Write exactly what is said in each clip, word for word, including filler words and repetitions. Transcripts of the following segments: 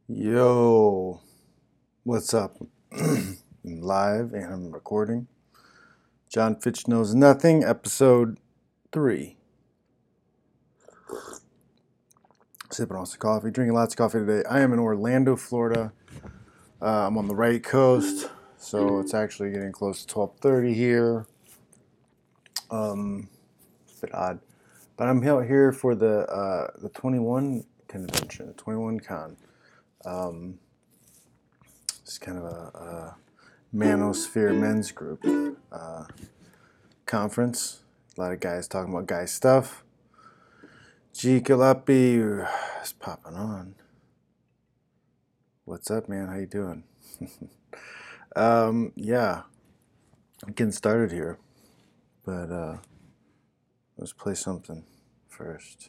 Yo, what's up? I'm live and I'm recording. John Fitch Knows Nothing, episode three. Sipping on some coffee, drinking lots of coffee today. I am in Orlando, Florida. Uh, I'm on the right coast, so it's actually getting close to twelve thirty here. Um, it's a bit odd, but I'm out here for the uh, the twenty-one convention, the twenty-one con. Um, it's kind of a, a manosphere men's group uh, conference. A lot of guys talking about guy stuff. G Calapi is popping on. What's up, man? How you doing? um, yeah, I'm getting started here, but uh, let's play something first.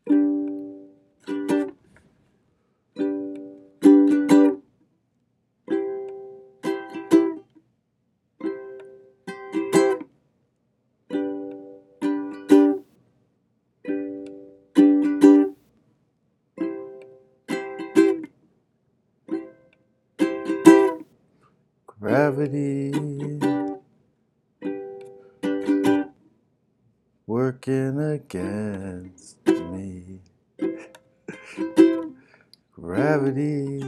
Gravity working against me. Gravity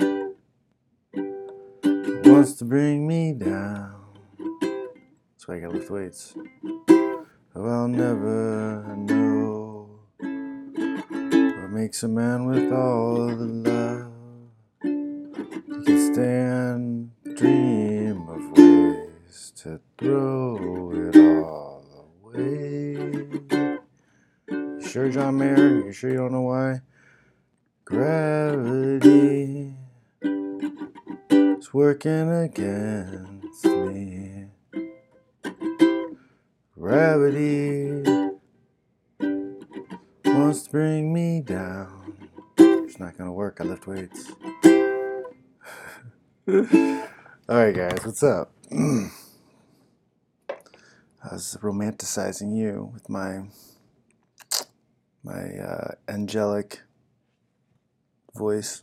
wants to bring me down. That's why I gotta lift weights. Oh, I'll never know what makes a man with all the love. He can stand, dream of ways to throw it all away. You sure, John Mayer? You sure you don't know why? Gravity is working against me. Gravity wants to bring me down. It's not gonna work. I lift weights. Alright, guys, what's up? I was romanticizing you with my my uh, angelic voice.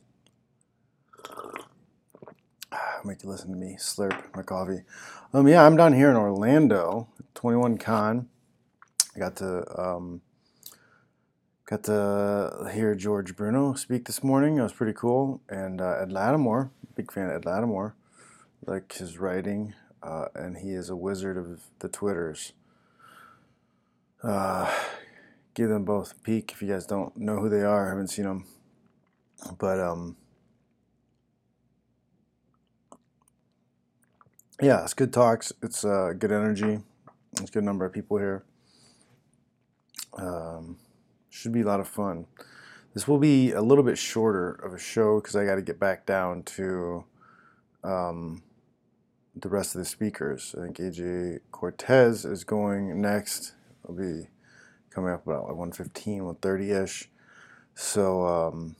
Make you listen to me slurp my coffee. Um, yeah, I'm down here in Orlando, twenty-one Con. I got to um, got to hear George Bruno speak this morning. It was pretty cool. And uh, Ed Lattimore, big fan of Ed Lattimore, like his writing, uh, and he is a wizard of the Twitters. Uh, give them both a peek if you guys don't know who they are. I haven't seen them, but um. Yeah, it's good talks. It's uh, good energy. It's a good number of people here. Um, should be a lot of fun. This will be a little bit shorter of a show because I got to get back down to um, the rest of the speakers. I think A J Cortez is going next. It'll be coming up about one fifteen, one thirty-ish. So, um,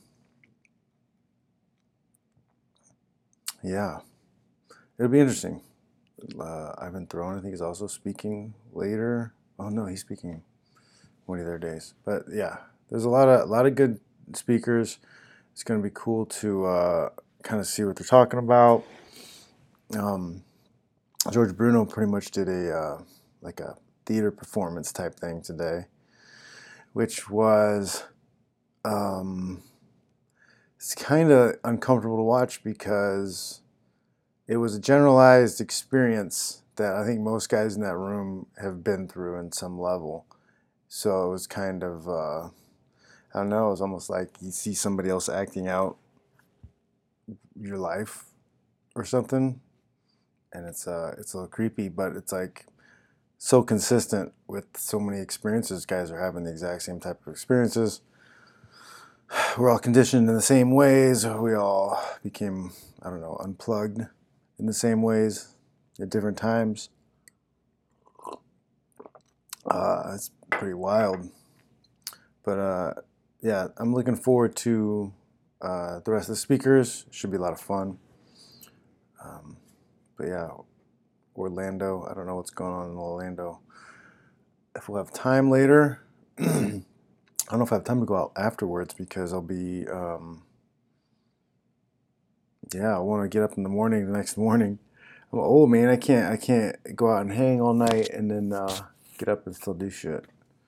yeah, it'll be interesting. Uh, Ivan Throne, I think, is also speaking later. Oh, no, he's speaking one of their days. But yeah, there's a lot of a lot of good speakers. It's going to be cool to uh, kind of see what they're talking about. Um, George Bruno pretty much did a uh, like a theater performance type thing today, which was um, it's kind of uncomfortable to watch because it was a generalized experience that I think most guys in that room have been through in some level. So it was kind of uh, I don't know, it was almost like you see somebody else acting out your life or something, and it's uh it's a little creepy, but it's like so consistent with so many experiences. Guys are having the exact same type of experiences. We're all conditioned in the same ways. We all became, I don't know, unplugged in the same ways at different times. Uh, it's pretty wild. But uh, yeah, I'm looking forward to uh, the rest of the speakers. Should be a lot of fun. Um, but yeah, Orlando. I don't know what's going on in Orlando. If we'll have time later, I don't know if I have time to go out afterwards because I'll be um, yeah, I want to get up in the morning the next morning. I'm old, man. I can't I can't go out and hang all night and then uh, get up and still do shit.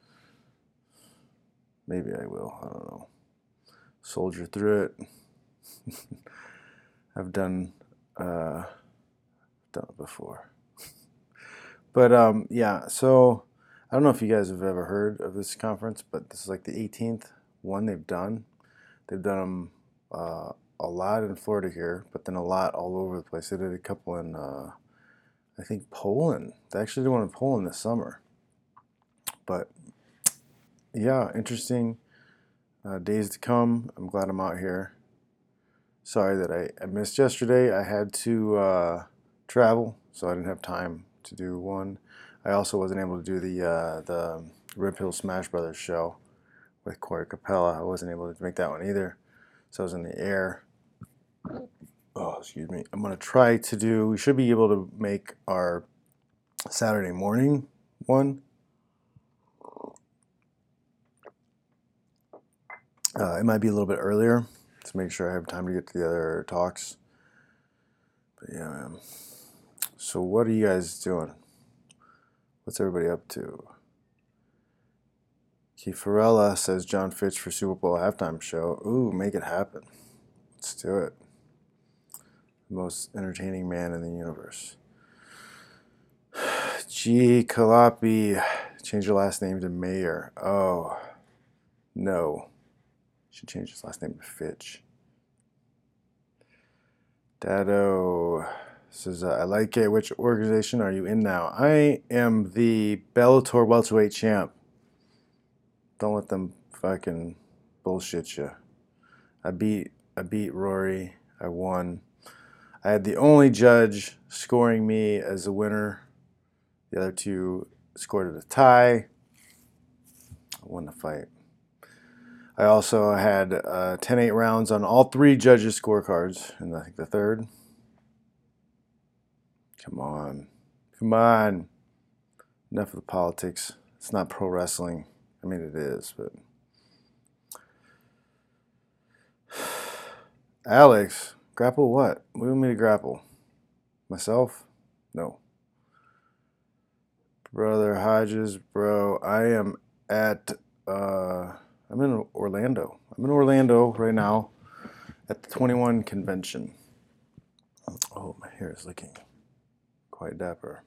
Maybe I will. I don't know. Soldier through it. I've done uh, done it before. But um, yeah, so I don't know if you guys have ever heard of this conference, but this is like the eighteenth one they've done. They've done them uh, a lot in Florida here, but then a lot all over the place. They did a couple in, uh, I think, Poland. They actually did one in Poland this summer. But yeah, interesting uh, days to come. I'm glad I'm out here. Sorry that I, I missed yesterday. I had to uh, travel, so I didn't have time to do one. I also wasn't able to do the uh, the Rip Hill Smash Brothers show with Corey Capella. I wasn't able to make that one either, so I was in the air. Oh, excuse me. I'm gonna try to do. We should be able to make our Saturday morning one. Uh, it might be a little bit earlier to make sure I have time to get to the other talks. But yeah, man. So what are you guys doing? What's everybody up to? Keith Farrella says John Fitch for Super Bowl halftime show. Ooh, make it happen. Let's do it. The most entertaining man in the universe. G. Kalapi. Change your last name to Mayer. Oh, no. Should change his last name to Fitch. Dado says, uh, I like it. Which organization are you in now? I am the Bellator welterweight champ. Don't let them fucking bullshit you. I beat I beat Rory. I won. I had the only judge scoring me as a winner. The other two scored at a tie. I won the fight. I also had uh, ten eight rounds on all three judges' scorecards, and I think the third. Come on. Come on. Enough of the politics. It's not pro wrestling. I mean, it is, but... Alex, grapple what? What do you want me to grapple? Myself? No. Brother Hodges, bro, I am at... Uh, I'm in Orlando. I'm in Orlando right now at the twenty-one convention. Oh, my hair is looking quite dapper.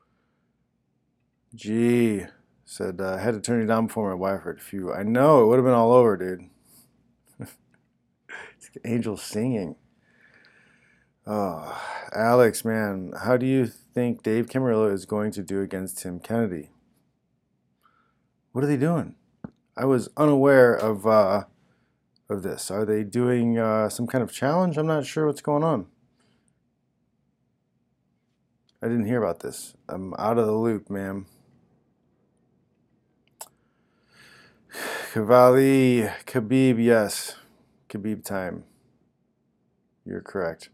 Gee, said, uh, I had to turn you down before my wife heard a few. I know, it would have been all over, dude. Angels singing. Oh, Alex, man, how do you think Dave Camarillo is going to do against Tim Kennedy? What are they doing? I was unaware of uh, of this. Are they doing uh, some kind of challenge? I'm not sure what's going on. I didn't hear about this. I'm out of the loop, ma'am. Cavalli, Khabib, yes. Khabib time. You're correct.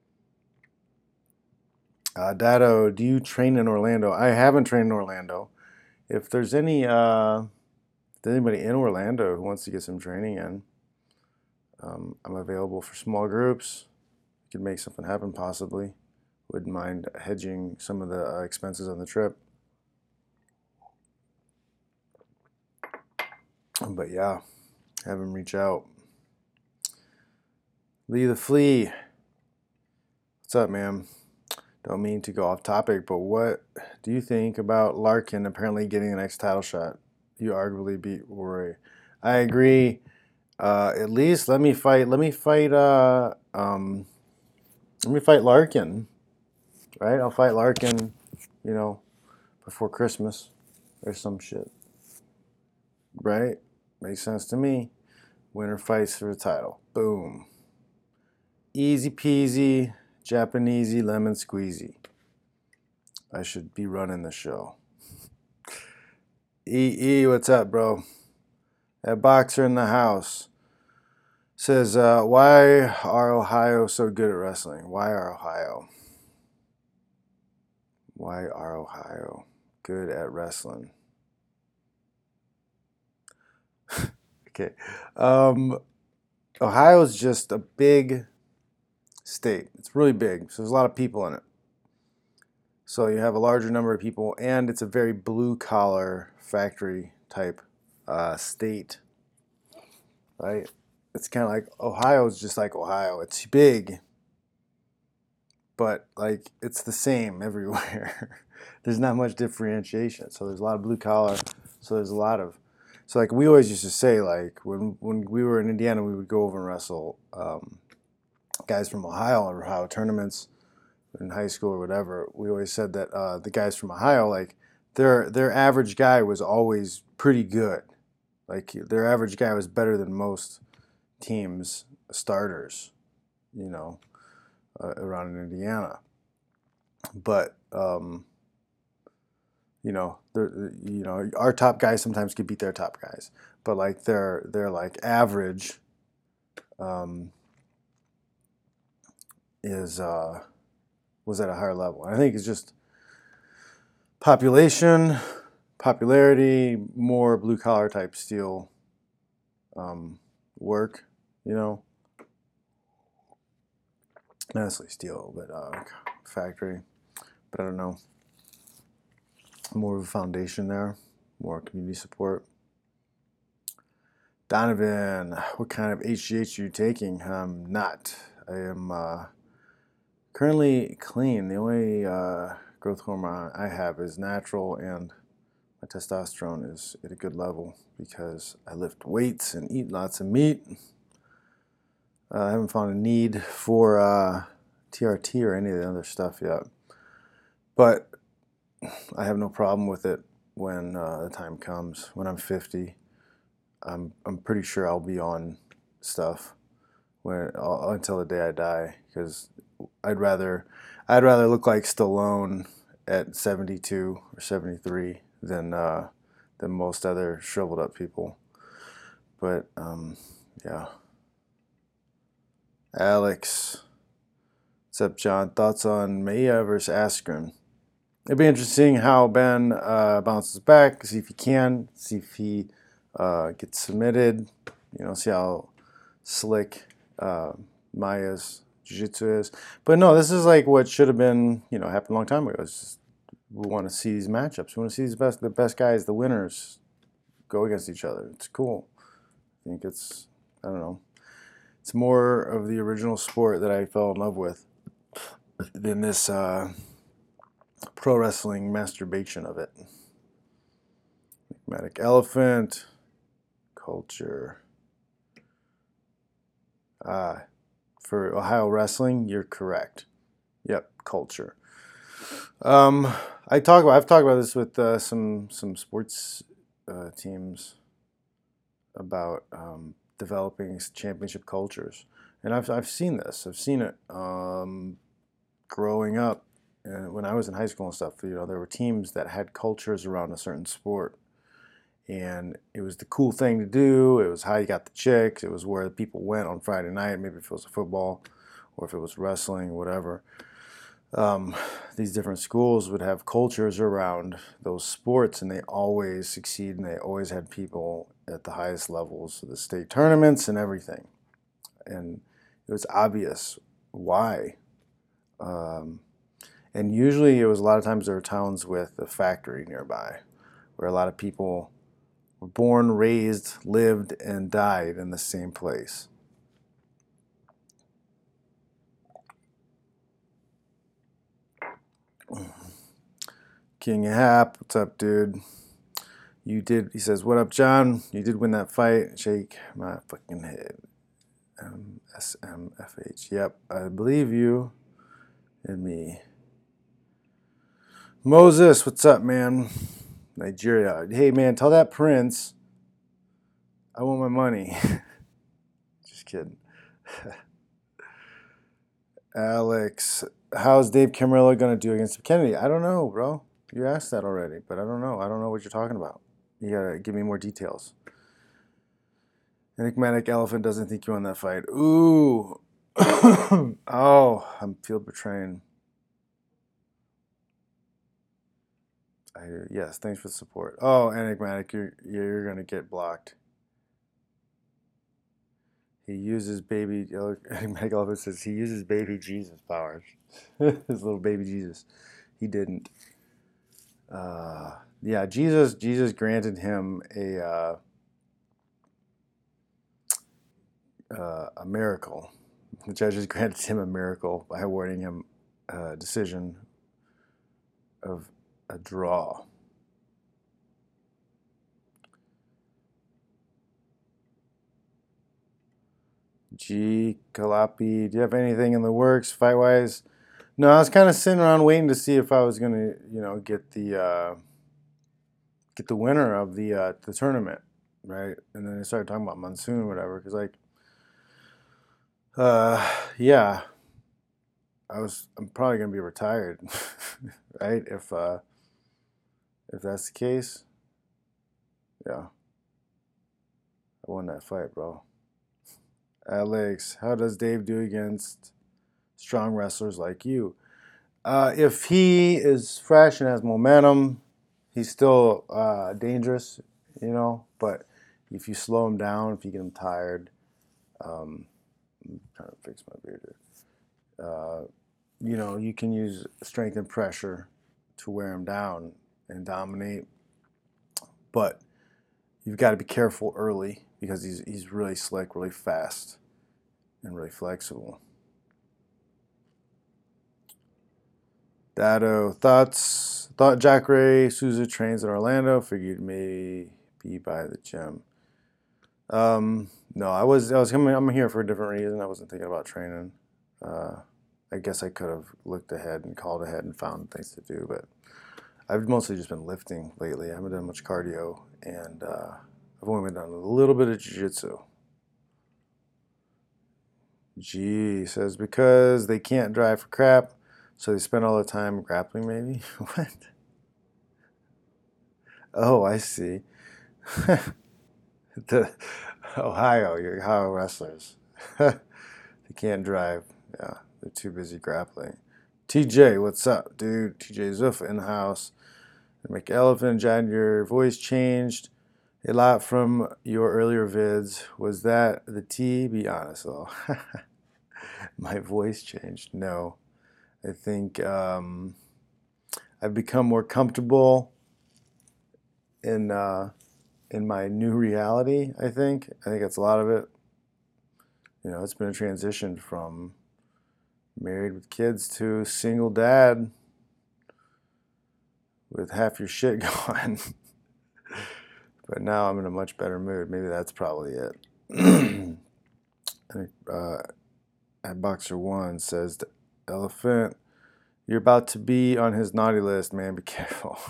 Uh, Dado, do you train in Orlando? I haven't trained in Orlando. If there's any, uh, if there's anybody in Orlando who wants to get some training in, um, I'm available for small groups. We could make something happen possibly. Wouldn't mind hedging some of the uh, expenses on the trip. But yeah, have him reach out. Lee the Flea. What's up, man? Don't mean to go off topic, but what do you think about Larkin apparently getting the next title shot? You arguably beat Rory. I agree. Uh, at least let me fight. Let me fight. Uh, um, let me fight Larkin. Right? I'll fight Larkin. You know, before Christmas or some shit. Right? Makes sense to me. Winner fights for the title. Boom. Easy peasy, Japanesey, lemon squeezy. I should be running the show. E E, what's up, bro? That boxer in the house says, uh, why are Ohio so good at wrestling? Why are Ohio? Why are Ohio good at wrestling? Okay. Um, Ohio's just a big state. It's really big, so there's a lot of people in it. So you have a larger number of people, and it's a very blue-collar factory type uh, state, right? It's kind of like Ohio is just like Ohio. It's big, but like it's the same everywhere. There's not much differentiation. So there's a lot of blue collar. So there's a lot of, so like we always used to say, like when when we were in Indiana, we would go over and wrestle um, guys from Ohio or Ohio tournaments in high school or whatever. We always said that uh, the guys from Ohio, like their their average guy was always pretty good. Like their average guy was better than most teams' starters, you know, uh, around in Indiana. But um, you know, you know, our top guys sometimes could beat their top guys, but like their their like average um, is uh, was at a higher level. And I think it's just population, popularity, more blue collar type steel um, work, you know. Not necessarily steel, but uh, factory. But I don't know. More of a foundation there, more community support. Donovan, what kind of H G H are you taking? I'm not. I am uh, currently clean. The only uh, growth hormone I have is natural, and my testosterone is at a good level because I lift weights and eat lots of meat. Uh, I haven't found a need for uh, T R T or any of the other stuff yet, but I have no problem with it when uh, the time comes. When I'm fifty, I'm I'm pretty sure I'll be on stuff when I'll, until the day I die, because I'd rather I'd rather look like Stallone at seventy-two or seventy-three than uh, than most other shriveled up people. But um, yeah. Alex, what's up, John? Thoughts on Maya versus Askren? It'd be interesting how Ben uh, bounces back. See if he can. See if he uh, gets submitted. You know, see how slick uh, Maya's jiu-jitsu is. But no, this is like what should have been. You know, happened a long time ago. It's just, we want to see these matchups. We want to see these best, the best guys, the winners, go against each other. It's cool. I think it's. I don't know. It's more of the original sport that I fell in love with than this uh, pro wrestling masturbation of it. Enigmatic Elephant, culture. Ah, for Ohio wrestling, you're correct. Yep, culture. Um, I talk about. I've talked about this with uh, some some sports uh, teams about um, developing championship cultures, and I've I've seen this. I've seen it um, growing up, and when I was in high school and stuff. You know, there were teams that had cultures around a certain sport, and it was the cool thing to do. It was how you got the chicks. It was where the people went on Friday night. Maybe if it was football, or if it was wrestling, whatever. Um, these different schools would have cultures around those sports, and they always succeed, and they always had people at the highest levels of the state tournaments and everything. And it was obvious why. Um, and usually it was a lot of times there were towns with a factory nearby where a lot of people were born, raised, lived, and died in the same place. King Hap, what's up, dude? You did, he says, what up, John? You did win that fight. Shake my fucking head. M S M F H. Yep, I believe you and me. Moses, what's up, man? Nigeria. Hey, man, tell that prince I want my money. Just kidding. Alex, how's Dave Camarillo going to do against Kennedy? I don't know, bro. You asked that already, but I don't know. I don't know what you're talking about. You got to give me more details. Enigmatic Elephant doesn't think you won that fight. Ooh. Oh, I feel betrayed. I, yes, thanks for the support. Oh, Enigmatic, you're, you're going to get blocked. he uses baby, Mike Elephant says he uses baby Jesus powers. His little baby Jesus. He didn't. Uh, yeah, Jesus, Jesus granted him a, uh, uh, a miracle. The judges granted him a miracle by awarding him a decision of a draw. G. Kalapi, do you have anything in the works fight-wise? No, I was kind of sitting around waiting to see if I was gonna, you know, get the uh, get the winner of the uh, the tournament, right? And then I started talking about Monsoon or whatever, because like, uh, yeah, I was I'm probably gonna be retired, right? If uh, if that's the case, yeah, I won that fight, bro. Alex, how does Dave do against strong wrestlers like you? Uh, if he is fresh and has momentum, he's still uh, dangerous, you know. But if you slow him down, if you get him tired, um, I'm trying to fix my beard here. Uh, you know, you can use strength and pressure to wear him down and dominate. But you've got to be careful early because he's he's really slick, really fast, and really flexible. Dado, thoughts? Thought Jacare Souza trains in Orlando. Figured maybe by the gym. Um, no, I was I was coming. I'm here for a different reason. I wasn't thinking about training. Uh, I guess I could have looked ahead and called ahead and found things to do, but I've mostly just been lifting lately. I haven't done much cardio, and uh, I've only been doing a little bit of jiu-jitsu. Gee, says because they can't drive for crap, so they spend all the time grappling. Maybe what? Oh, I see. The Ohio, your Ohio wrestlers. They can't drive. Yeah, they're too busy grappling. T J, what's up, dude? T J Zuffa in the house. McElephant, John, your voice changed a lot from your earlier vids. Was that the T? Be honest, though. My voice changed. No. I think um, I've become more comfortable in uh, in my new reality, I think. I think that's a lot of it. You know, it's been a transition from married with kids to single dad with half your shit going. But now I'm in a much better mood. Maybe that's probably it. I think, uh, at Boxer One says, the Elephant, you're about to be on his naughty list, man. Be careful.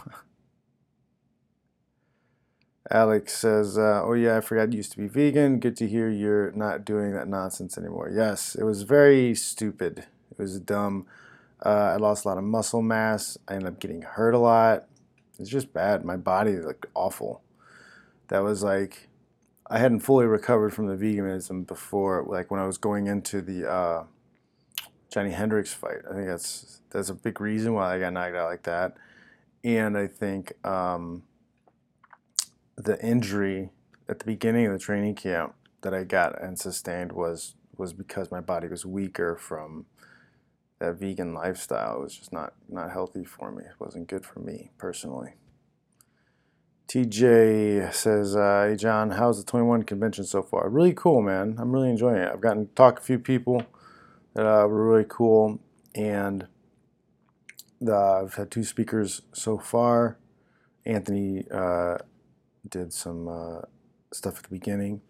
Alex says, uh, oh yeah, I forgot you used to be vegan. Good to hear you're not doing that nonsense anymore. Yes, it was very stupid. It was dumb. Uh, I lost a lot of muscle mass. I ended up getting hurt a lot. It's just bad. My body looked awful. That was like, I hadn't fully recovered from the veganism before, like when I was going into the uh, Johnny Hendricks fight. I think that's that's a big reason why I got knocked out like that. And I think um, the injury at the beginning of the training camp that I got and sustained was was because my body was weaker from that vegan lifestyle. It was just not not healthy for me. It wasn't good for me personally. T J says, uh, hey John, how's the twenty-one convention so far? Really cool, man. I'm really enjoying it. I've gotten to talk to a few people that uh, were really cool, and the, I've had two speakers so far. Anthony uh, did some uh, stuff at the beginning.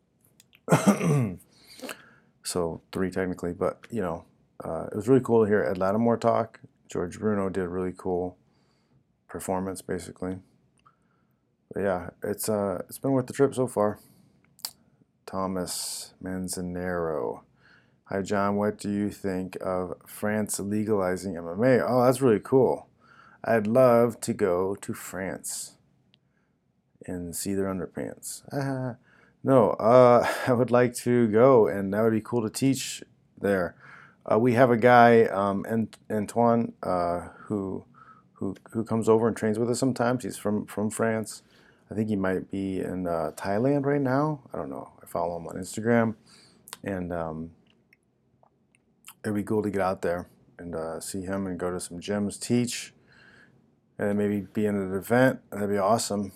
So three technically, but you know, uh, it was really cool to hear Ed Lattimore talk. George Bruno did a really cool performance, basically. But yeah, it's uh, it's been worth the trip so far. Thomas Manzanero. Hi, John. What do you think of France legalizing M M A? Oh, that's really cool. I'd love to go to France and see their underpants. Uh, no, uh, I would like to go, and that would be cool to teach there. Uh, we have a guy, um, Antoine, uh, who who who comes over and trains with us sometimes. He's from from France. I think he might be in uh, Thailand right now. I don't know. I follow him on Instagram. and um, it'd be cool to get out there and uh, see him and go to some gyms, teach, and then maybe be in an event. That'd be awesome.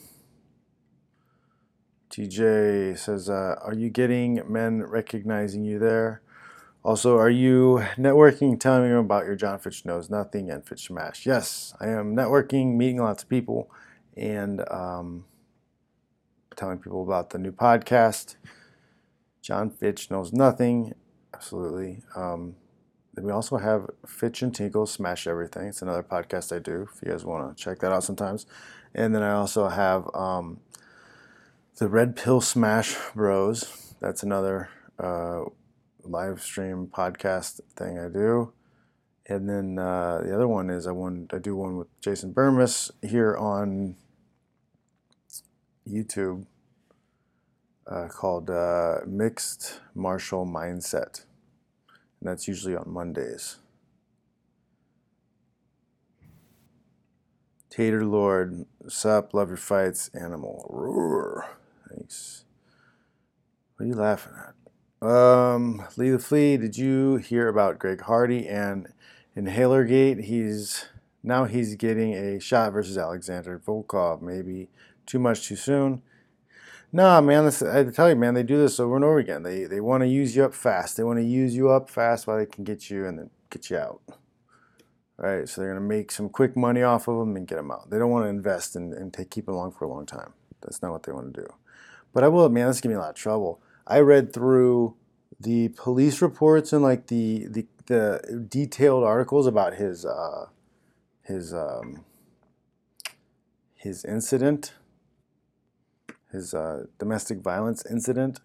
T J says, uh, are you getting men recognizing you there? Also, are you networking, telling me about your John Fitch Knows Nothing and Fitch Smash? Yes, I am networking, meeting lots of people, and um, telling people about the new podcast, John Fitch Knows Nothing. Absolutely. Um, then we also have Fitch and Tinkle Smash Everything. It's another podcast I do if you guys want to check that out sometimes. And then I also have um, the Red Pill Smash Bros. That's another uh, live stream podcast thing I do. And then uh, the other one is I want I do one with Jason Burmis here on YouTube uh, called uh, Mixed Martial Mindset. And that's usually on Mondays. Tater Lord, sup, love your fights, animal. Roar. Thanks. What are you laughing at? Um, Lee the Flea, did you hear about Greg Hardy and Inhalergate? He's now he's getting a shot versus Alexander Volkov. Maybe too much too soon. Nah, man, this, I tell you, man, they do this over and over again. They they want to use you up fast. They want to use you up fast while they can get you and then get you out. Right, so they're going to make some quick money off of them and get them out. They don't want to invest and, and take, keep them along for a long time. That's not what they want to do. But I will, man, this is giving me a lot of trouble. I read through the police reports and like the the, the detailed articles about his uh, his um, his incident, his uh, domestic violence incident.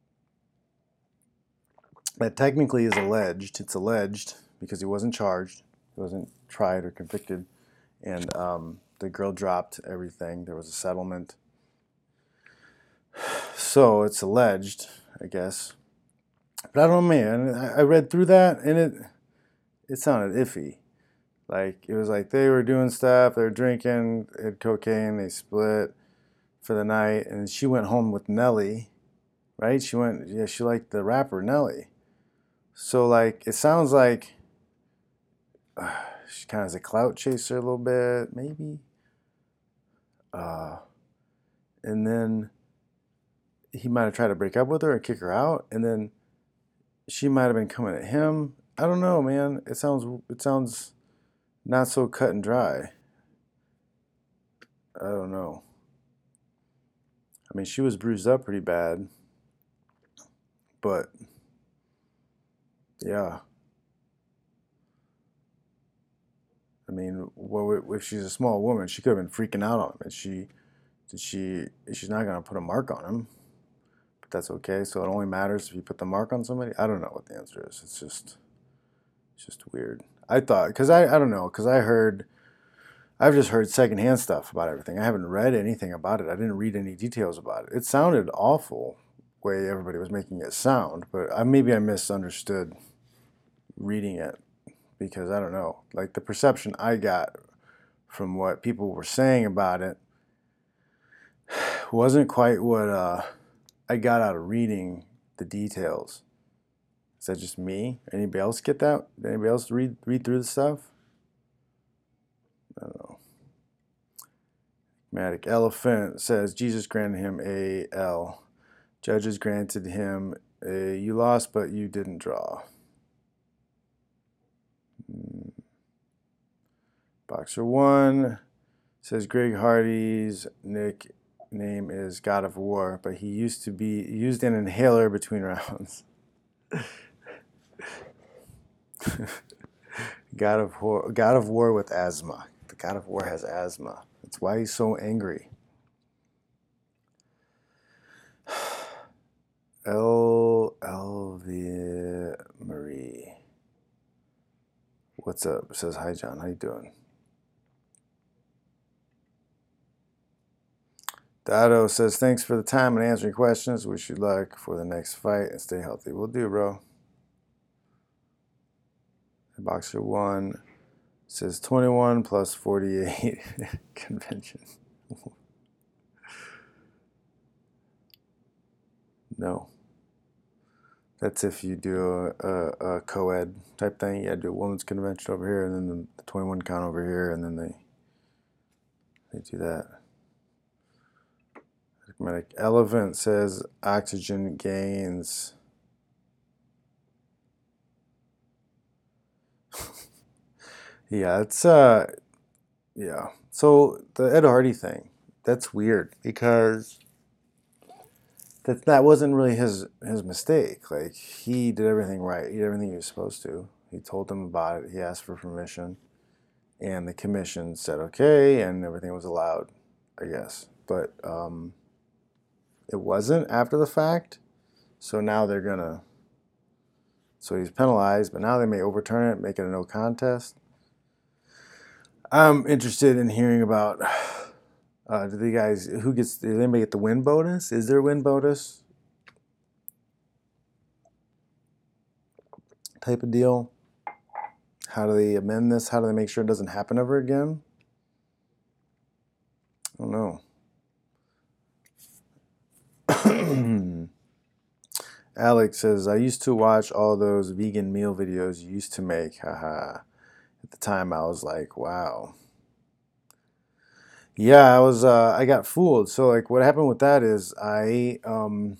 That technically is alleged. It's alleged because he wasn't charged. He wasn't tried or convicted, and um, the girl dropped everything. There was a settlement, so it's alleged, I guess. But I don't know, man. I read through that, and it it sounded iffy. Like it was like they were doing stuff, they were drinking, they had cocaine, they split for the night, and she went home with Nelly, right? She went, yeah, she liked the rapper Nelly. So like it sounds like. Uh, she kind of is a clout chaser a little bit, maybe. Uh, and then he might have tried to break up with her and kick her out, and then she might have been coming at him. I don't know, man. It sounds it sounds not so cut and dry. I don't know. I mean, she was bruised up pretty bad, but yeah. I mean, well, if she's a small woman, she could have been freaking out on him. And she, did she? She's not gonna put a mark on him, but that's okay. So it only matters if you put the mark on somebody. I don't know what the answer is. It's just, it's just weird. I thought, because I, I don't know, because I heard, I've just heard secondhand stuff about everything. I haven't read anything about it. I didn't read any details about it. It sounded awful, the way everybody was making it sound, but I, maybe I misunderstood reading it. Because I don't know, like the perception I got from what people were saying about it wasn't quite what uh, I got out of reading the details. Is that just me? Anybody else get that? Did anybody else read read through the stuff? I don't know. Matic Elephant says Jesus granted him a L. Judges granted him a you lost, but you didn't draw. Boxer One says Greg Hardy's nickname is God of War, but he used to be used an inhaler between rounds. God of War, God of War with asthma. The God of War has asthma. That's why he's so angry. El Elvia Marie. What's up? Says hi, John. How you doing? Dado says, thanks for the time and answering questions. Wish you luck for the next fight and stay healthy. Will do, bro. Boxer One says twenty-one plus forty-eight convention. No. That's if you do a, a, a co-ed type thing. You do a women's convention over here, and then the twenty-one count over here, and then they they do that. Elephant says oxygen gains. Yeah, it's uh, yeah. So the Ed Hardy thing, that's weird because that that wasn't really his his mistake. Like he did everything right. He did everything he was supposed to. He told them about it. He asked for permission, and the commission said okay, and everything was allowed, I guess. But um, it wasn't after the fact. So now they're gonna. So he's penalized, but now they may overturn it, make it a no contest. I'm interested in hearing about. Uh, do the guys who gets? Does anybody get the win bonus? Is there a win bonus type of deal? How do they amend this? How do they make sure it doesn't happen ever again? I don't know. Alex says, I used to watch all those vegan meal videos you used to make. Haha. At the time, I was like, wow. Yeah, I was. Uh, I got fooled. So, like, what happened with that is, I. Um,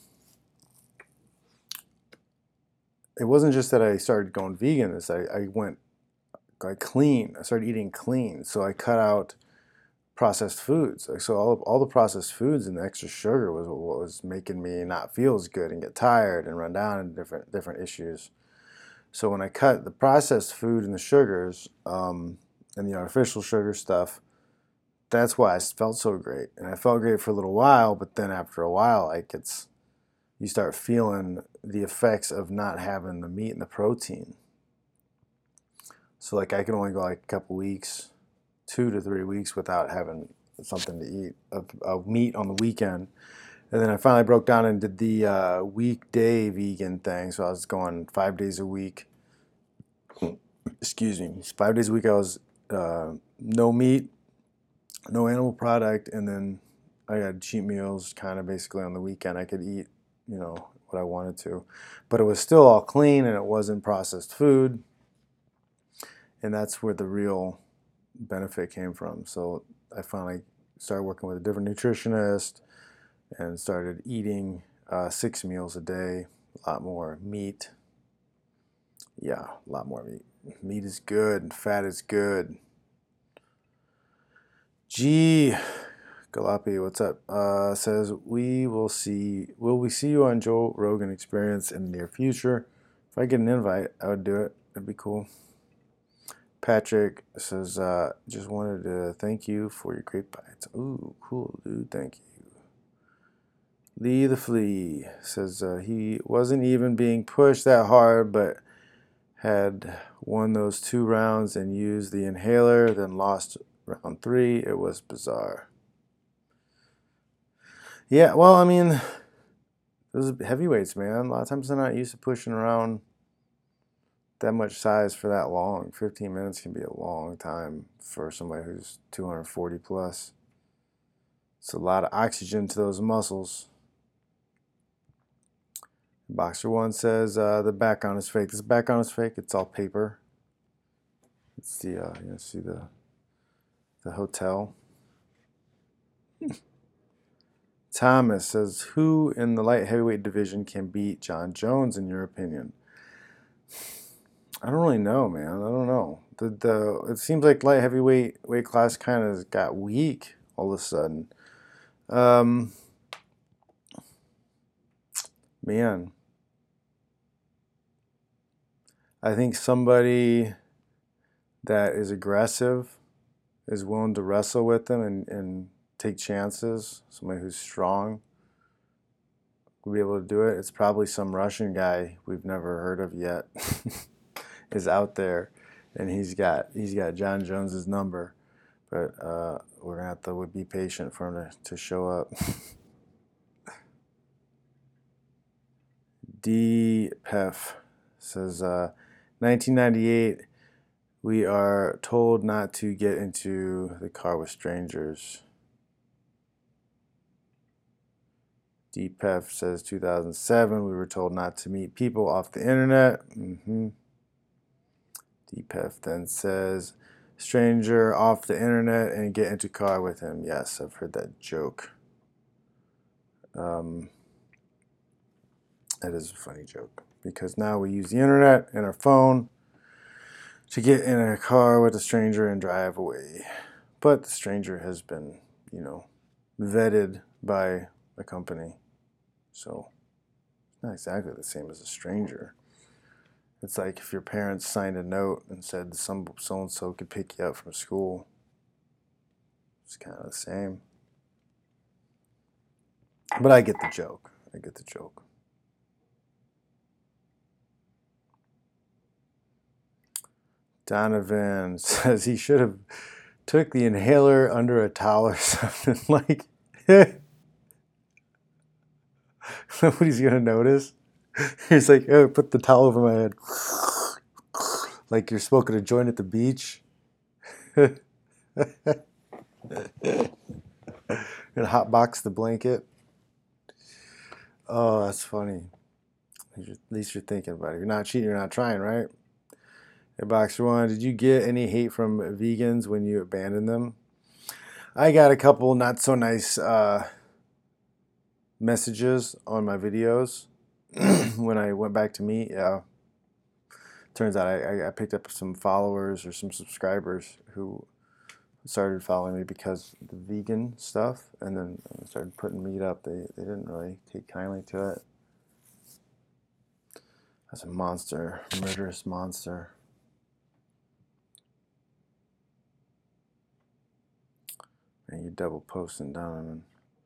it wasn't just that I started going vegan. It's I, I went like clean. I started eating clean. So I cut out processed foods. Like, so all of, all the processed foods and the extra sugar was what was making me not feel as good and get tired and run down and different different issues. So when I cut the processed food and the sugars um, and the artificial sugar stuff, that's why I felt so great. And I felt great for a little while, but then after a while, like it's you start feeling the effects of not having the meat and the protein. So like I can only go like a couple weeks, two to three weeks without having something to eat of, of meat on the weekend. And then I finally broke down and did the uh, weekday vegan thing. So I was going five days a week. Excuse me. Five days a week I was uh, no meat, no animal product, and then I had cheat meals kind of basically on the weekend. I could eat, you know, what I wanted to. But it was still all clean and it wasn't processed food. And that's where the real benefit came from. So I finally started working with a different nutritionist and started eating uh, six meals a day, a lot more meat. Yeah, a lot more meat. Meat is good, fat is good. G Galapi, what's up? Uh, says we will see. Will we see you on Joe Rogan Experience in the near future? If I get an invite, I would do it. It'd be cool. Patrick says, uh, just wanted to thank you for your great bites. Ooh, cool, dude. Thank you. Lee the Flea says uh, he wasn't even being pushed that hard, but had won those two rounds and used the inhaler, then lost round three. It was bizarre. Yeah, well, I mean, those heavyweights, man. A lot of times they're not used to pushing around that much size for that long. fifteen minutes can be a long time for somebody who's two hundred forty plus. It's a lot of oxygen to those muscles. Boxer One says uh, the background is fake. This background is fake. It's all paper. It's the uh, you know, see the the hotel. Thomas says, who in the light heavyweight division can beat John Jones in your opinion? I don't really know, man. I don't know. The the it seems like light heavyweight weight class kind of got weak all of a sudden. Um, man, I think somebody that is aggressive, is willing to wrestle with them and, and take chances, somebody who's strong will be able to do it. It's probably some Russian guy we've never heard of yet is out there, and he's got he's got John Jones's number, but uh, we're gonna have to be patient for him to, to show up. D Pef says, uh, nineteen ninety-eight, we are told not to get into the car with strangers. D P E F says two thousand seven, we were told not to meet people off the internet. Mm-hmm. D P E F then says, stranger off the internet and get into car with him. Yes, I've heard that joke. Um, that is a funny joke because now we use the internet and our phone to get in a car with a stranger and drive away. But the stranger has been, you know, vetted by a company. So it's not exactly the same as a stranger. It's like if your parents signed a note and said some so-and-so could pick you up from school. It's kind of the same. But I get the joke. I get the joke. Donovan says he should have took the inhaler under a towel or something. Like, nobody's going to notice. He's like, oh, put the towel over my head. Like you're smoking a joint at the beach. And hotbox the blanket. Oh, that's funny. At least you're thinking about it. You're not cheating, you're not trying, right? Hey, Boxer One, did you get any hate from vegans when you abandoned them? I got a couple not so nice uh, messages on my videos when I went back to meat. Yeah. Turns out I, I picked up some followers or some subscribers who started following me because of the vegan stuff, and then I started putting meat up. They, they didn't really take kindly to it. That's a monster, a murderous monster. And you double posting, Donovan.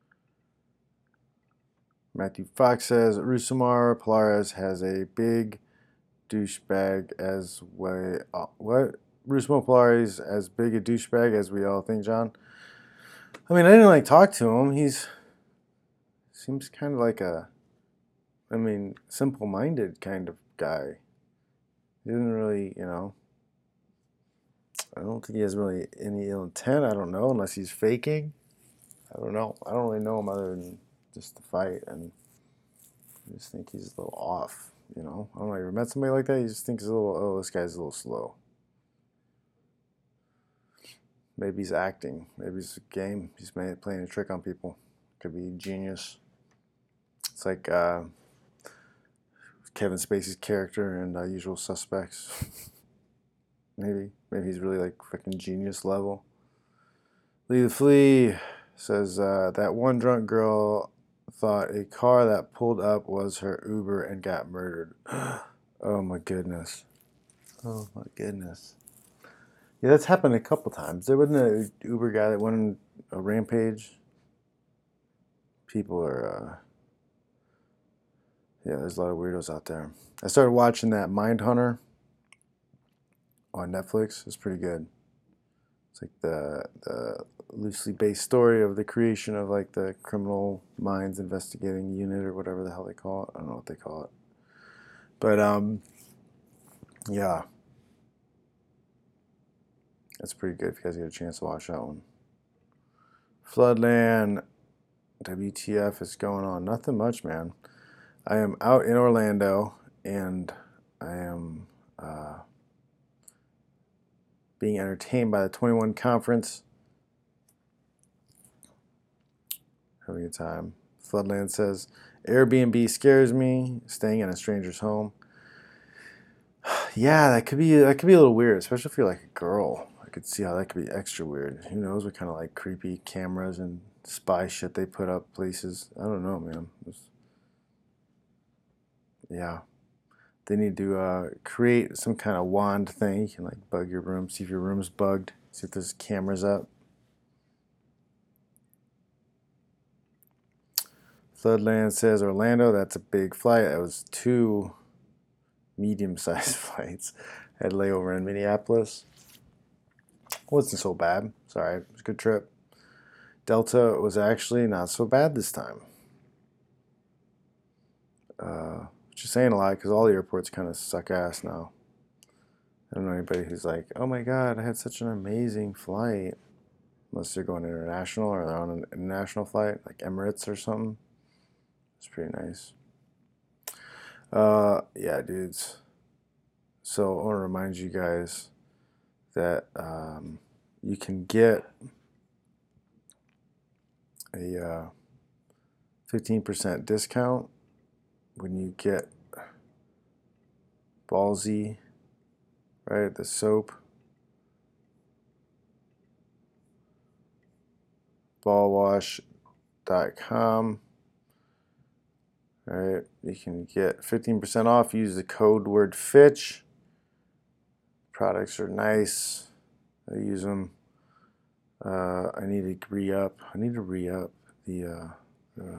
Matthew Fox says Rusamar Polaris has a big douchebag as way. Uh, what? Rusamar Polaris as big a douchebag as we all think, John? I mean, I didn't like talk to him. He's seems kind of like a, I mean, simple-minded kind of guy. He doesn't really, you know. I don't think he has really any ill intent. I don't know, unless he's faking. I don't know. I don't really know him other than just the fight, and I just think he's a little off, you know. I don't know, you ever met somebody like that? You just think he's a little, oh, this guy's a little slow. Maybe he's acting. Maybe it's a game. He's playing a trick on people. Could be genius. It's like uh, Kevin Spacey's character in uh, Usual Suspects. Maybe. Maybe he's really like freaking genius level. Lee the Flea says uh, that one drunk girl thought a car that pulled up was her Uber and got murdered. Oh my goodness. Oh my goodness. Yeah, that's happened a couple times. There wasn't an Uber guy that went on a rampage. People are, uh, yeah, there's a lot of weirdos out there. I started watching that Mindhunter on Netflix. It's pretty good. It's like the the loosely based story of the creation of like the criminal minds investigating unit or whatever the hell they call it. I don't know what they call it. But um, yeah, that's pretty good if you guys get a chance to watch that one. Floodland, W T F is going on? Nothing much, man. I am out in Orlando and I am uh, being entertained by the twenty-one conference. Having a good time. Floodland says, Airbnb scares me, staying in a stranger's home. Yeah, that could be that could be a little weird, especially if you're like a girl. I could see how that could be extra weird. Who knows what kind of like creepy cameras and spy shit they put up places. I don't know, man. It's, yeah. They need to uh, create some kind of wand thing. You can like bug your room, see if your room's bugged, see if there's cameras up. Floodland says Orlando, that's a big flight. That was two medium-sized flights. I had layover in Minneapolis. Wasn't so bad. Sorry, it was a good trip. Delta was actually not so bad this time. Uh, which is saying a lot because all the airports kind of suck ass now. I don't know anybody who's like, oh my god, I had such an amazing flight. Unless they're going international or they're on an international flight, like Emirates or something. It's pretty nice. Uh, yeah, dudes. So I want to remind you guys that um, you can get a uh, fifteen percent discount when you get Ballsy, right? The soap. ball wash dot com. Right, you can get fifteen percent off. Use the code word Fitch. Products are nice. I use them. Uh, I need to re-up. I need to re-up the uh, uh,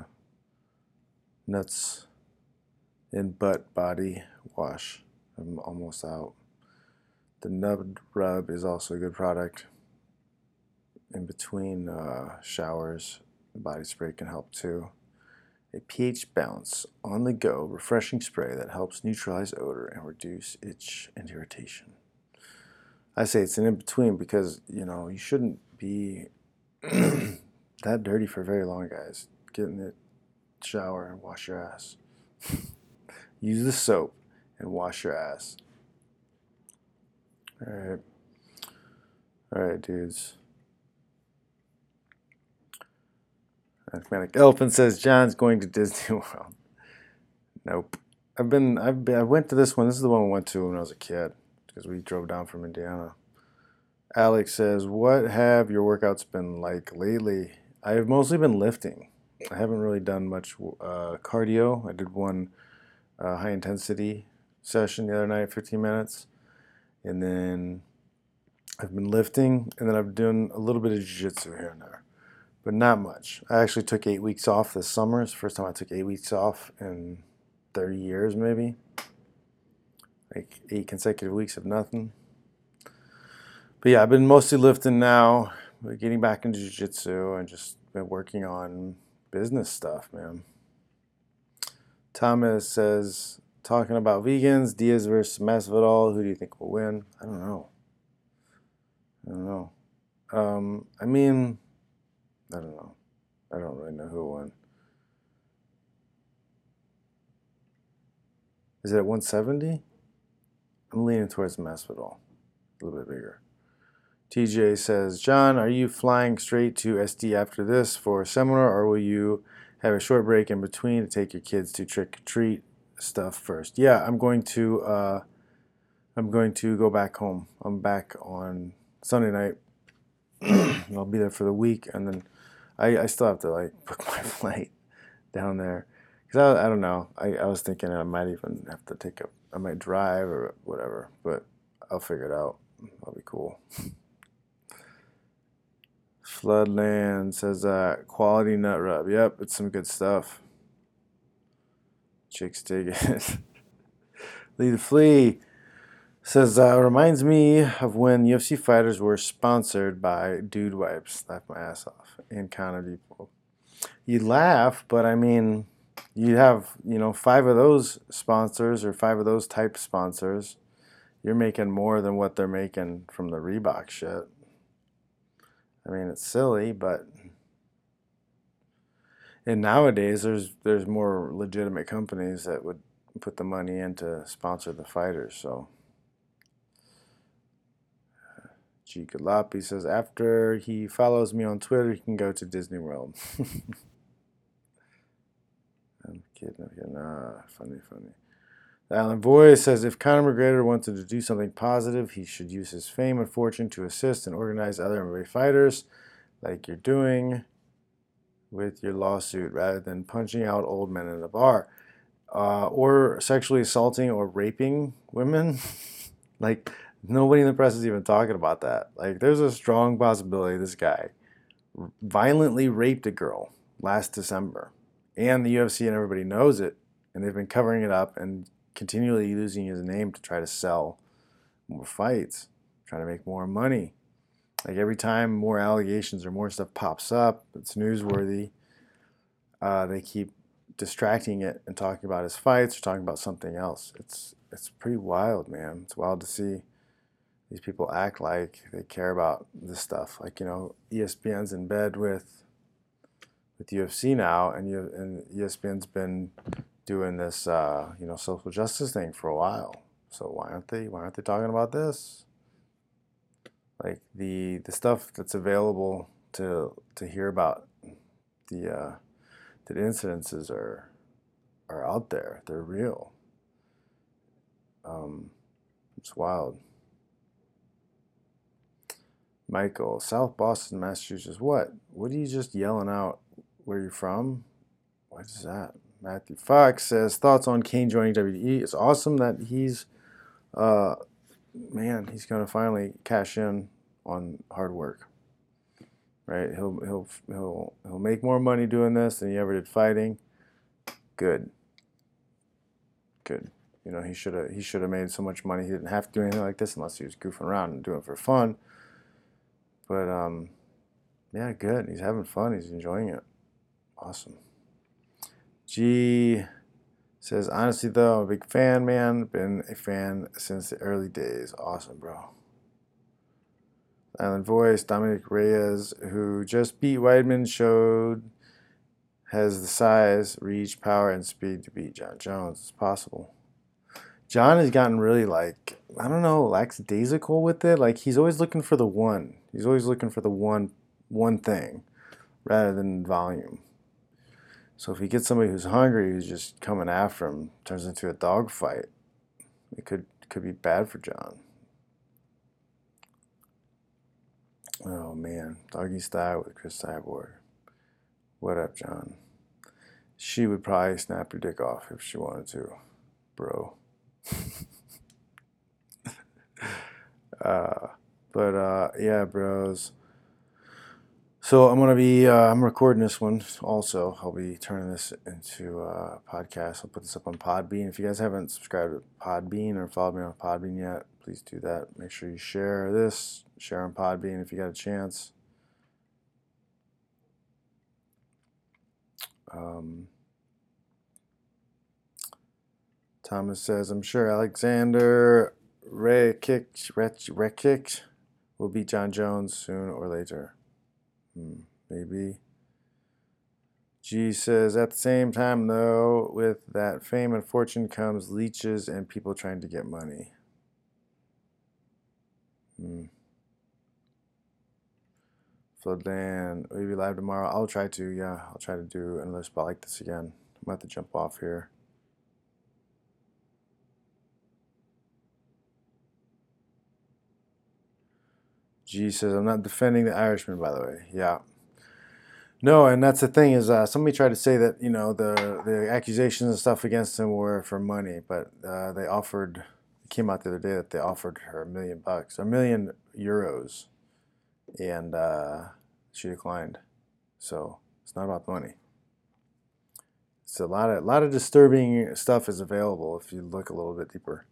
nuts and butt body wash. I'm almost out. The Nub Rub is also a good product. In between uh, showers, the body spray can help too. A pH Balance on the go refreshing spray that helps neutralize odor and reduce itch and irritation. I say it's an in between because, you know, you shouldn't be that dirty for very long, guys. Get in the shower and wash your ass. Use the soap and wash your ass. All right. All right, dudes. Mathematic Elephant says John's going to Disney World. Nope. I've been, I've been, I went to this one. This is the one we went to when I was a kid because we drove down from Indiana. Alex says, what have your workouts been like lately? I've mostly been lifting. I haven't really done much uh, cardio. I did one uh, high intensity session the other night, fifteen minutes. And then I've been lifting, and then I've done a little bit of jiu-jitsu here and there. But not much. I actually took eight weeks off this summer. It's the first time I took eight weeks off in thirty years, maybe. Like eight consecutive weeks of nothing. But yeah, I've been mostly lifting now. We're getting back into jiu-jitsu and just been working on business stuff, man. Thomas says, talking about vegans, Diaz versus Masvidal. Who do you think will win? I don't know. I don't know. Um, I mean... I don't know. I don't really know who won. Is it at one seventy? I'm leaning towards Masvidal. A little bit bigger. T J says, John, are you flying straight to S D after this for a seminar, or will you have a short break in between to take your kids to trick-or-treat stuff first? Yeah, I'm going to uh, I'm going to go back home. I'm back on Sunday night. I'll be there for the week, and then I, I still have to like book my flight down there because I, I don't know. I, I was thinking I might even have to take a I might drive or whatever, but I'll figure it out. That'll be cool. Floodland says uh, quality nut rub. Yep, it's some good stuff. Chicks dig it. Lee the Flea says, uh, reminds me of when U F C fighters were sponsored by Dude Wipes. Laugh my ass off. In Counter Depot. You'd laugh, but I mean, you'd have, you know, five of those sponsors or five of those type sponsors. You're making more than what they're making from the Reebok shit. I mean, it's silly, but... And nowadays, there's there's more legitimate companies that would put the money in to sponsor the fighters, so... G. Galapi says, after he follows me on Twitter, he can go to Disney World. I'm kidding, I'm kidding. Ah, funny, funny. Alan Boy says, if Conor McGregor wanted to do something positive, he should use his fame and fortune to assist and organize other M M A fighters, like you're doing with your lawsuit, rather than punching out old men in a bar. Uh, or sexually assaulting or raping women. Like... Nobody in the press is even talking about that. Like, there's a strong possibility this guy violently raped a girl last December. And the U F C and everybody knows it. And they've been covering it up and continually using his name to try to sell more fights, trying to make more money. Like, every time more allegations or more stuff pops up, it's newsworthy. Uh, they keep distracting it and talking about his fights or talking about something else. It's, it's pretty wild, man. It's wild to see. These people act like they care about this stuff. Like, you know, E S P N's in bed with with U F C now, and you and E S P N's been doing this, uh, you know, social justice thing for a while. So why aren't they? Why aren't they talking about this? Like the the stuff that's available to to hear about the uh, the incidences are are out there. They're real. Um, it's wild. Michael, South Boston, Massachusetts. What? What are you just yelling out? Where you from? What is that? Matthew Fox says thoughts on Kane joining W W E. It's awesome that he's, uh, man, he's gonna finally cash in on hard work. Right? He'll he'll he'll he'll make more money doing this than he ever did fighting. Good. Good. You know, he should have he should have made so much money. He didn't have to do anything like this unless he was goofing around and doing it for fun. But um, yeah, good. He's having fun. He's enjoying it. Awesome. G says, honestly though, I'm a big fan, man. Been a fan since the early days. Awesome, bro. Island Voice, Dominic Reyes, who just beat Weidman, showed has the size, reach, power, and speed to beat John Jones. It's possible. John has gotten really, like, I don't know, lackadaisical with it. Like, he's always looking for the one. He's always looking for the one one thing rather than volume. So if he gets somebody who's hungry, who's just coming after him, turns into a dogfight, it could could be bad for John. Oh, man. Doggy style with Chris Cyborg. What up, John? She would probably snap your dick off if she wanted to, bro. uh, but, uh, yeah, bros. So I'm going to be, uh, I'm recording this one also. I'll be turning this into a podcast. I'll put this up on Podbean. If you guys haven't subscribed to Podbean or followed me on Podbean yet, please do that. Make sure you share this. Share on Podbean if you got a chance. Um, Thomas says, I'm sure Alexander Rekic will beat John Jones soon or later. Hmm, maybe. G says, at the same time, though, with that fame and fortune comes leeches and people trying to get money. Hmm. Floodland, will you be live tomorrow? I'll try to, yeah. I'll try to do another spot like this again. I'm about to jump off here. G says, I'm not defending the Irishman, by the way. Yeah. No, and that's the thing is uh, somebody tried to say that, you know, the, the accusations and stuff against him were for money, but uh, they offered, it came out the other day that they offered her a million bucks, a million euros, and uh, she declined. So it's not about the money. It's a lot of, a lot of disturbing stuff is available if you look a little bit deeper.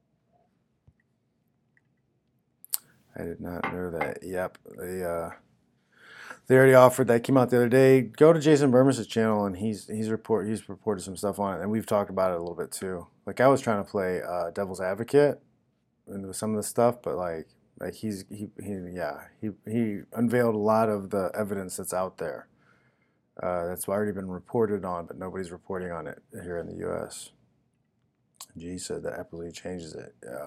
I did not know that. Yep, they uh, they already offered that. Came out the other day. Go to Jason Burmes's channel, and he's he's report he's reported some stuff on it, and we've talked about it a little bit too. Like I was trying to play uh, devil's advocate with some of the stuff, but like like he's he, he yeah he he unveiled a lot of the evidence that's out there. Uh, that's already been reported on, but nobody's reporting on it here in the U S. G said that absolutely changes it. Yeah.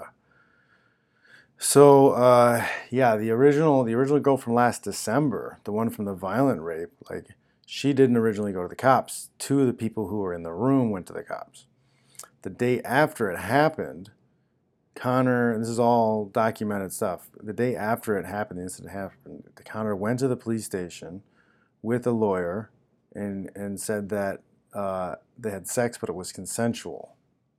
So uh, yeah, the original the original girl from last December, the one from the violent rape, like she didn't originally go to the cops. Two of the people who were in the room went to the cops. The day after it happened, Connor, this is all documented stuff. The day after it happened, the incident happened, the Connor went to the police station with a lawyer and and said that uh, they had sex, but it was consensual.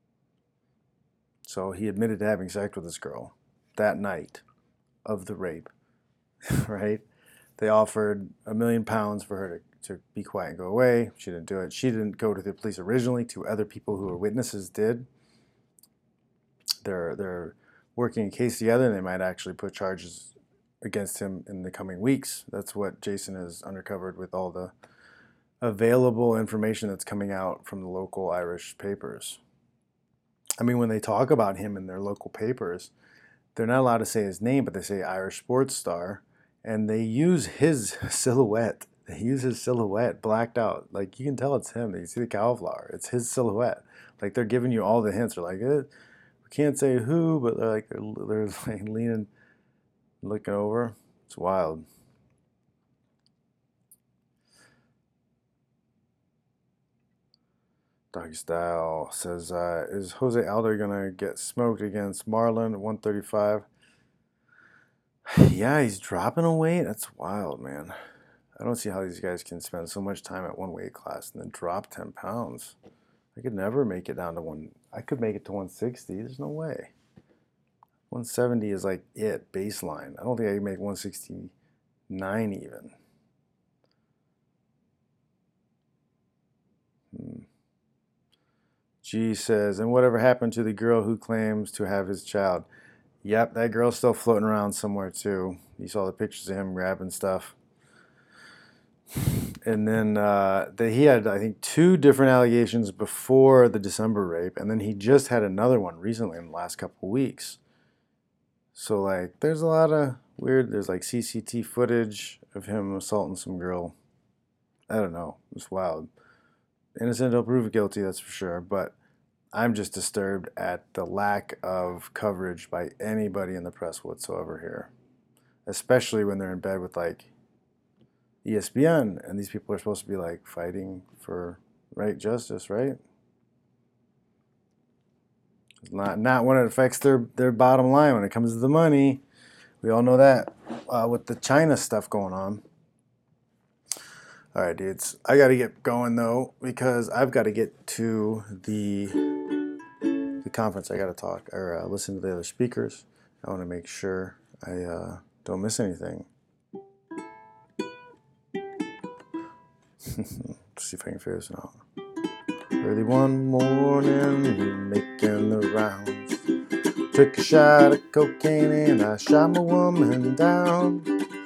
So he admitted to having sex with this girl that night of the rape, right? They offered a million pounds for her to, to be quiet and go away. She didn't do it. She didn't go to the police originally. Two other people who were witnesses did. They're they're working a case together, and they might actually put charges against him in the coming weeks. That's what Jason has uncovered with all the available information that's coming out from the local Irish papers. I mean, when they talk about him in their local papers, they're not allowed to say his name, but they say Irish sports star, and they use his silhouette They use his silhouette blacked out. Like, you can tell it's him. You see the cauliflower. It's his silhouette. Like, they're giving you all the hints. They're like, eh, we can't say who, but they're like, they're, they're like leaning, looking over. It's wild. Doggy Style says, uh, is Jose Aldo going to get smoked against Marlon at one thirty-five? Yeah, he's dropping a weight. That's wild, man. I don't see how these guys can spend so much time at one weight class and then drop ten pounds. I could never make it down to one. I could make it to one sixty. There's no way. one seventy is like it, baseline. I don't think I can make one sixty-nine even. Hmm. G says, and whatever happened to the girl who claims to have his child? Yep, that girl's still floating around somewhere too. You saw the pictures of him grabbing stuff. And then uh, the, he had, I think, two different allegations before the December rape, and then he just had another one recently in the last couple of weeks. So, like, there's a lot of weird, there's like C C T V footage of him assaulting some girl. I don't know. It's wild. Innocent until proven guilty, that's for sure. But I'm just disturbed at the lack of coverage by anybody in the press whatsoever here, especially when they're in bed with, like, E S P N, and these people are supposed to be, like, fighting for right justice, right? Not, not when it affects their, their bottom line when it comes to the money. We all know that uh, with the China stuff going on. All right, dudes. I got to get going, though, because I've got to get to the, the conference. I got to talk or uh, listen to the other speakers. I want to make sure I uh, don't miss anything. Let's see if I can figure this out. Early one morning, making the rounds. Took a shot of cocaine and I shot my woman down.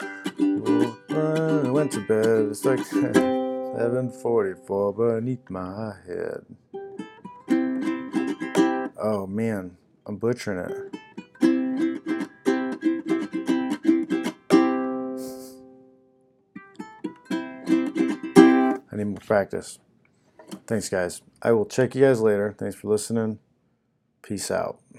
I went to bed, it's like seven forty-four beneath my head. Oh man, I'm butchering it. I need more practice. Thanks, guys. I will check you guys later. Thanks for listening. Peace out.